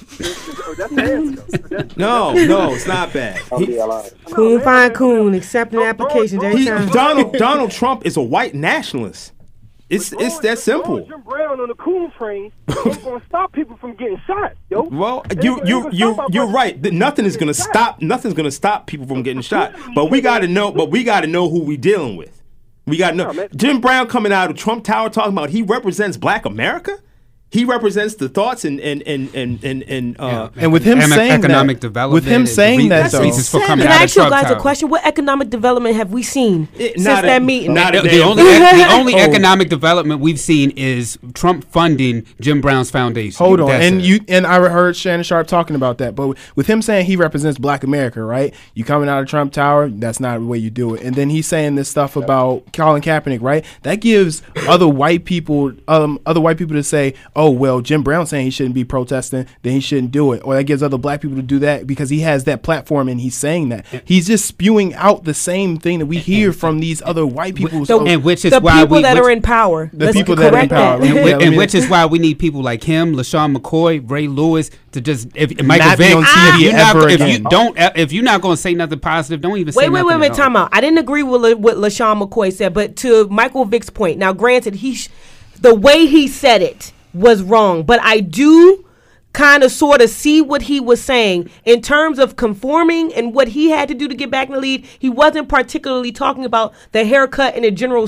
No, it's not bad. Coon find coon, accepting applications every time. Donald Trump is a white nationalist. It's that simple. Jim Brown on the coon train ain't gonna stop people from getting shot, yo. Well, you're right. Nothing's gonna stop people from getting shot. But we gotta know who we dealing with. We gotta know. Jim Brown coming out of Trump Tower talking about he represents Black America. He represents the thoughts and with him saying economic that, development. With him saying that, though, can I ask you guys a question? What economic development have we seen since that meeting? The only economic development we've seen is Trump funding Jim Brown's foundation. Hold on, and I heard Shannon Sharp talking about that. But with him saying he represents Black America, right? You coming out of Trump Tower, that's not the way you do it. And then he's saying this stuff about Colin Kaepernick, right? That gives other white people to say, oh, well, Jim Brown saying he shouldn't be protesting, then he shouldn't do it. Or that gives other black people to do that because he has that platform and he's saying that. He's just spewing out the same thing that we hear from these other white people. And which is the why people that are in power. The people that are in power. And which is why we need people like him, LaShawn McCoy, Ray Lewis, to just, Michael Vick, if you're not going to say nothing positive, don't even say nothing. Wait, time out. I didn't agree with what LaShawn McCoy said, but to Michael Vick's point, now granted, the way he said it was wrong, but I do kind of sort of see what he was saying in terms of conforming and what he had to do to get back in the lead. He wasn't particularly talking about the haircut and the general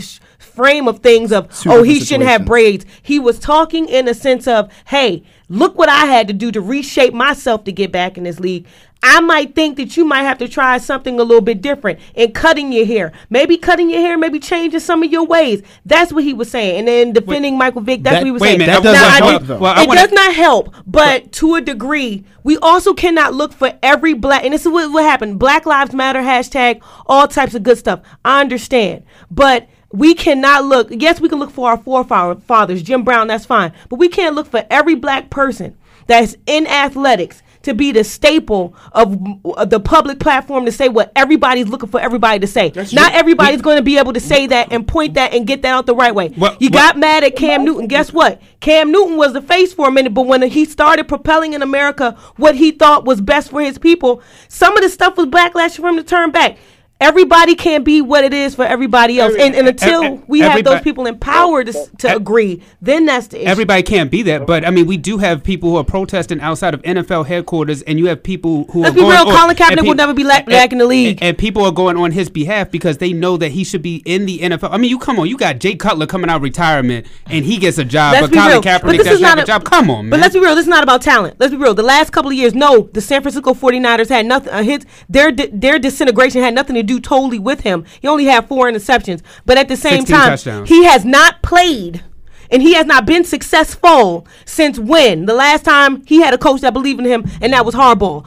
frame of things of, he shouldn't have braids. He was talking in a sense of, hey, look what I had to do to reshape myself to get back in this league. I might think that you might have to try something a little bit different in cutting your hair. Maybe cutting your hair, maybe changing some of your ways. That's what he was saying. And then defending Michael Vick, that's what he was saying. That doesn't help. It does not help, but to a degree, we also cannot look for every black, and this is what happened, Black Lives Matter, hashtag, all types of good stuff. I understand. But we cannot look, yes, we can look for our forefathers, Jim Brown, that's fine. But we can't look for every black person that's in athletics to be the staple of the public platform to say what everybody's looking for everybody to say. Not everybody's going to be able to say that and point that and get that out the right way. Got mad at Cam Newton. Guess what? Cam Newton was the face for a minute, but when he started propelling in America what he thought was best for his people, some of the stuff was backlash for him to turn back. Everybody can't be what it is for everybody else. And until we have those people in power to agree, then that's the issue. Everybody can't be that. But, I mean, we do have people who are protesting outside of NFL headquarters, and you have people who Let's be real, Colin Kaepernick will never be back in the league. And people are going on his behalf because they know that he should be in the NFL. I mean, you got Jay Cutler coming out of retirement, and he gets a job, but Colin Kaepernick doesn't have a job. Come on, man. But let's be real, this is not about talent. Let's be real. The last couple of years, the San Francisco 49ers had nothing. Their disintegration had nothing to do totally with him. He only had 4 interceptions, but at the same time, touchdowns. He has not played and he has not been successful since when? The last time he had a coach that believed in him, and that was Harbaugh.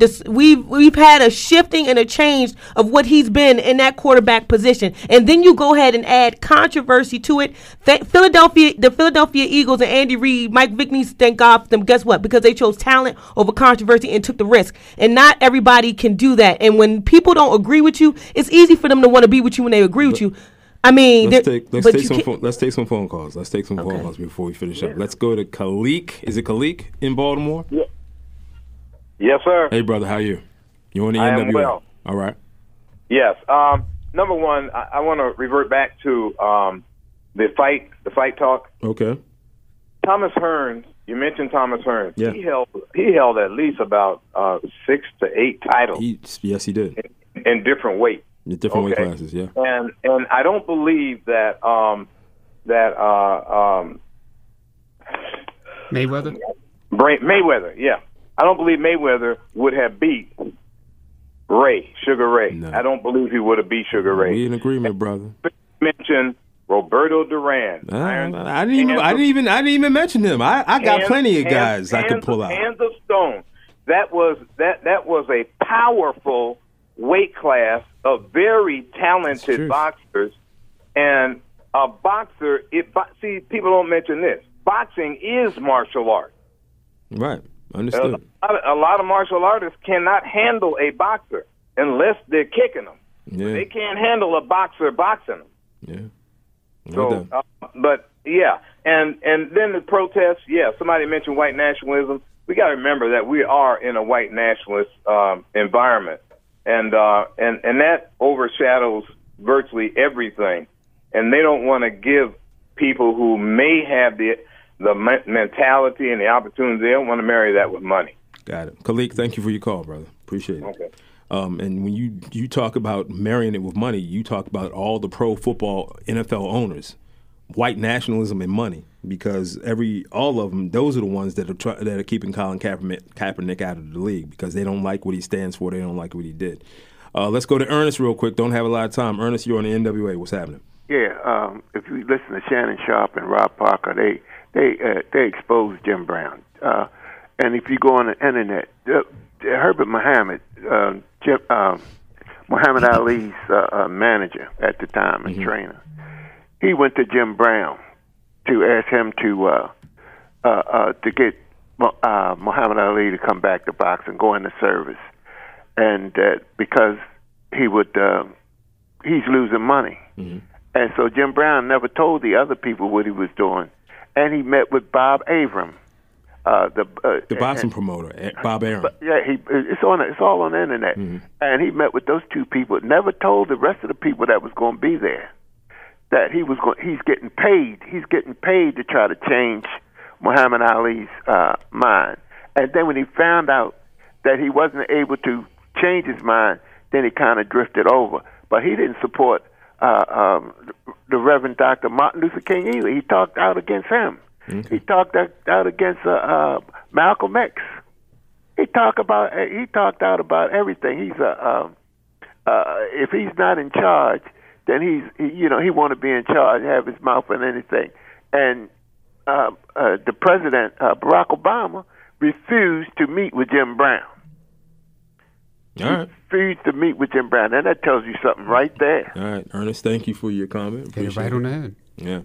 We've had a shifting and a change of what he's been in that quarterback position, and then you go ahead and add controversy to it. The Philadelphia Eagles and Andy Reid, Mike Vick needs to thank God for them. Guess what? Because they chose talent over controversy and took the risk, and not everybody can do that. And when people don't agree with you, it's easy for them to want to be with you when they agree with you. I mean, let's take some phone calls. Let's take some phone calls before we finish up. Let's go to Khalik. Is it Khalik in Baltimore? Yes, sir. Hey, brother, how are you? You on the I NWA? am well. All right. Yes. Number one, I want to revert back to the fight talk. Okay. Thomas Hearns, you mentioned Thomas Hearns. Yeah. He held at least about 6 to 8 titles. Yes, he did. In different weights. In different weight classes, yeah. And I don't believe that Mayweather, yeah. I don't believe Mayweather would have beat Sugar Ray. No. I don't believe he would have beat Sugar Ray. We in agreement, brother. Mention Roberto Duran. I didn't even mention him. I got plenty of guys I could pull out. Hands of Stone. That was a powerful weight class of very talented boxers, and a boxer. See, people don't mention this. Boxing is martial art. Right. Understood. A lot of martial artists cannot handle a boxer unless they're kicking them. Yeah. They can't handle a boxer boxing them. Yeah. So, but yeah, and then the protests. Yeah, somebody mentioned white nationalism. We got to remember that we are in a white nationalist environment, and that overshadows virtually everything. And they don't want to give people who may have the mentality and the opportunity. They don't want to marry that with money. Got it. Khalik, thank you for your call, brother. Appreciate it. Okay. And when you talk about marrying it with money, you talk about all the pro football NFL owners, white nationalism and money, because all of them, those are the ones that are keeping Colin Kaepernick out of the league because they don't like what he stands for. They don't like what he did. Let's go to Ernest real quick. Don't have a lot of time. Ernest, you're on the NWA. What's happening? Yeah. If you listen to Shannon Sharp and Rob Parker, they exposed Jim Brown. And if you go on the internet, Herbert Muhammad, Muhammad Ali's manager at the time and trainer, he went to Jim Brown to ask him to get Muhammad Ali to come back to boxing, go into service, and because he's losing money, and so Jim Brown never told the other people what he was doing, and he met with Bob Arum. The boxing promoter, Bob Arum. Yeah, it's all on the internet. And he met with those two people. Never told the rest of the people that was going to be there that he's getting paid. He's getting paid to try to change Muhammad Ali's mind. And then when he found out that he wasn't able to change his mind, then he kind of drifted over. But he didn't support the Reverend Dr. Martin Luther King either. He talked out against him. He talked out against Malcolm X. He talked out about everything. He's if he's not in charge, then he want to be in charge, have his mouth on anything. And the president, Barack Obama, refused to meet with Jim Brown. All right. Refused to meet with Jim Brown, and that tells you something right there. All right, Ernest, thank you for your comment. Get it right on the head. Yeah.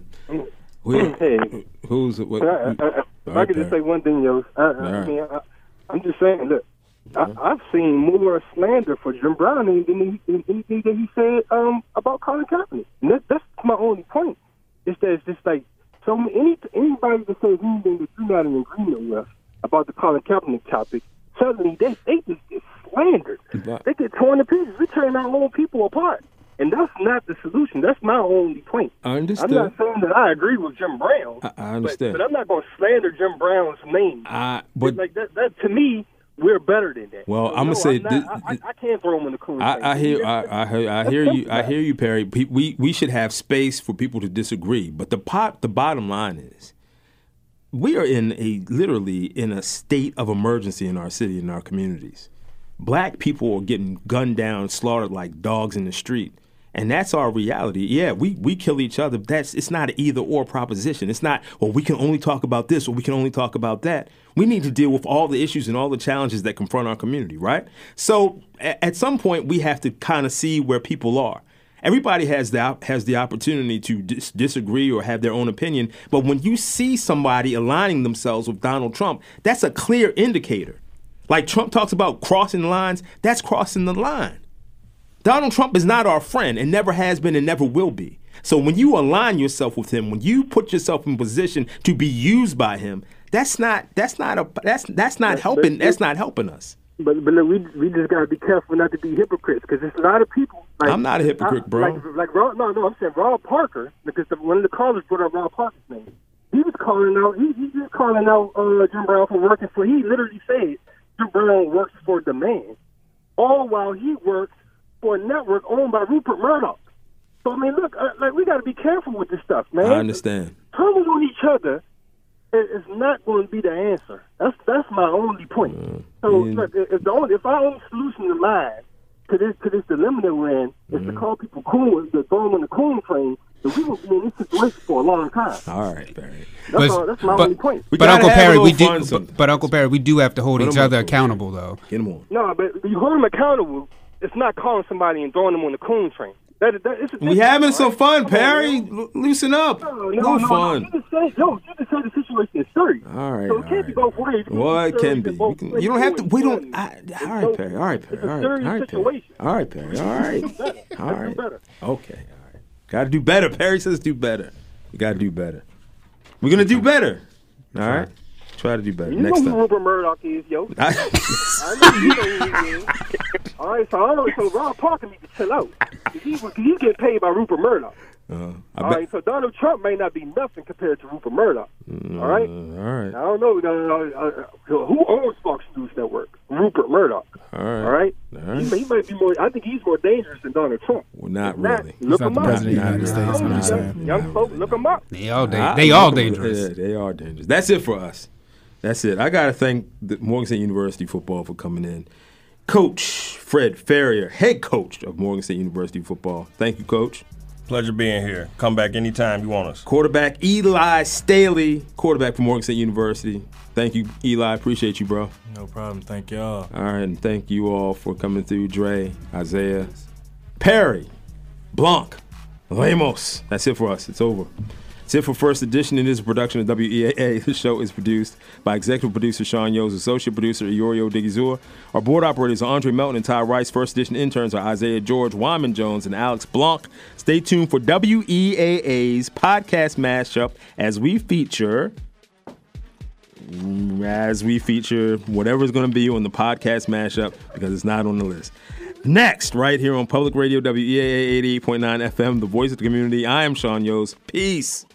Hey, who's what? If I could just say one thing, yo. I'm just saying, look, I've seen more slander for Jim Brown than anything that he said about Colin Kaepernick. And that's my only point. It's that it's just like anybody that says anything that you're not in agreement with about the Colin Kaepernick topic, suddenly they just get slandered. They get torn to pieces. We turn our own people apart. And that's not the solution. That's my only point. I understand. I'm not saying that I agree with Jim Brown. I understand. But I'm not going to slander Jim Brown's name. But like that to me, we're better than that. Well, I'm gonna say I can't throw him in the corner. I hear you. I hear you, Perry. We should have space for people to disagree. But the bottom line is, we are literally in a state of emergency in our city, in our communities. Black people are getting gunned down, slaughtered like dogs in the street. And that's our reality. Yeah, we kill each other. It's not an either or proposition. It's not, well, we can only talk about this or we can only talk about that. We need to deal with all the issues and all the challenges that confront our community, right? So at some point, we have to kind of see where people are. Everybody has the opportunity to disagree or have their own opinion. But when you see somebody aligning themselves with Donald Trump, that's a clear indicator. Like Trump talks about crossing the lines, that's crossing the line. Donald Trump is not our friend and never has been and never will be. So when you align yourself with him, when you put yourself in position to be used by him, that's not helping us. But look, we just gotta be careful not to be hypocrites, because there's a lot of people. Like, I'm not a hypocrite, bro. I'm saying Rob Parker, because one of the callers brought up Rob Parker's name. He was calling out. He was calling out Jim Brown for working for. He literally said Jim Brown works for the man, all while he works for a network owned by Rupert Murdoch. So I mean, look, we got to be careful with this stuff, man. I understand. Turning on each other is not going to be the answer. That's my only point. So look, if our only solution in mind to this dilemma that we're in is to call people coon, to throw them on the coon train, then we will be in this situation for a long time. All right, Barry. That's my only point. But Uncle Perry, we do have to hold each other accountable, though. Get them on. No, but you hold them accountable. It's not calling somebody and throwing them on the coon train. We having some fun, Perry. Loosen up. No fun. You just say the situation is serious. All right. So it can't be both ways. Well, it can be. You don't have to. We don't. All right, Perry. All right, Perry. It's a serious situation. All right, Perry. All right. All right. Okay. All right. Got to do better. Perry says do better. You got to do better. We're gonna do better. All right. Try to do better. You Next know time. who Rupert Murdoch is, yo. I know you know who he is. All right, so Rob Parker needs to chill out. He's getting paid by Rupert Murdoch. All right, so Donald Trump may not be nothing compared to Rupert Murdoch. All right? All right. I don't know. Who owns Fox News Network? Rupert Murdoch. All right. All right? He might be more. I think he's more dangerous than Donald Trump. Well, not really. Look him up. President of the United States. I'm just saying. Young folks, look him up. They all dangerous. Yeah, they are dangerous. That's it for us. That's it. I got to thank the Morgan State University football for coming in. Coach Fred Ferrier, head coach of Morgan State University football. Thank you, Coach. Pleasure being here. Come back anytime you want us. Quarterback Eli Staley, quarterback for Morgan State University. Thank you, Eli. Appreciate you, bro. No problem. Thank y'all. All right, and thank you all for coming through. Dre, Isaiah, Perry, Blanc, Ramos. That's it for us. It's over. That's it for First Edition. It is a production of WEAA. The show is produced by executive producer Sean Yos, associate producer Iorio Digizur. Our board operators are Andre Melton and Ty Rice. First Edition interns are Isaiah George, Wyman Jones, and Alex Blanc. Stay tuned for WEAA's podcast mashup as we feature whatever is going to be on the podcast mashup, because it's not on the list. Next, right here on Public Radio, WEAA 88.9 FM, the voice of the community. I am Sean Yos. Peace.